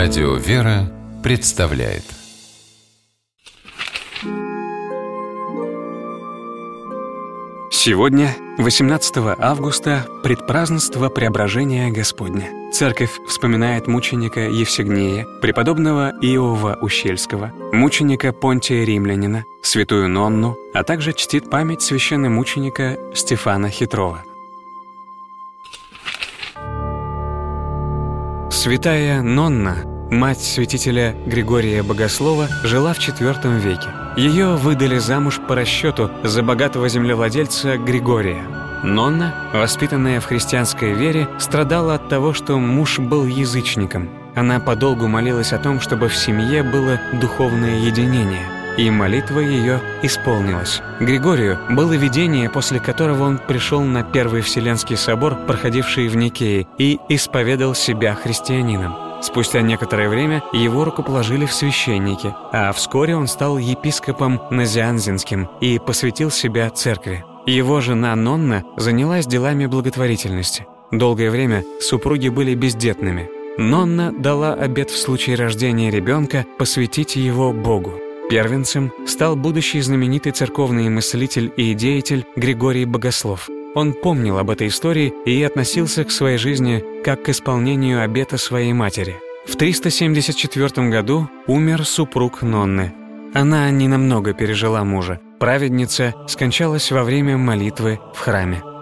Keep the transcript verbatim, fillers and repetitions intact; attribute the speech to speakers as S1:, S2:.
S1: Радио «Вера» представляет.
S2: Сегодня, восемнадцатого августа, предпразднство Преображения Господня. Церковь вспоминает мученика Евсегнея, преподобного Иова Ущельского, мученика Понтия Римлянина, святую Нонну, а также чтит память священномученика Стефана Хитрова. Святая Нонна, мать святителя Григория Богослова, жила в четвёртом веке. Ее выдали замуж по расчету за богатого землевладельца Григория. Нонна, воспитанная в христианской вере, страдала от того, что муж был язычником. Она подолгу молилась о том, чтобы в семье было духовное единение, и молитва ее исполнилась. Григорию было видение, после которого он пришел на Первый Вселенский собор, проходивший в Никее, и исповедал себя христианином. Спустя некоторое время его рукоположили в священники, а вскоре он стал епископом Назианзенским и посвятил себя церкви. Его жена Нонна занялась делами благотворительности. Долгое время супруги были бездетными. Нонна дала обет в случае рождения ребенка посвятить его Богу. Первенцем стал будущий знаменитый церковный мыслитель и деятель Григорий Богослов. Он помнил об этой истории и относился к своей жизни как к исполнению обета своей матери. В триста семьдесят четвёртом году умер супруг Нонны. Она ненамного пережила мужа. Праведница скончалась во время молитвы в храме.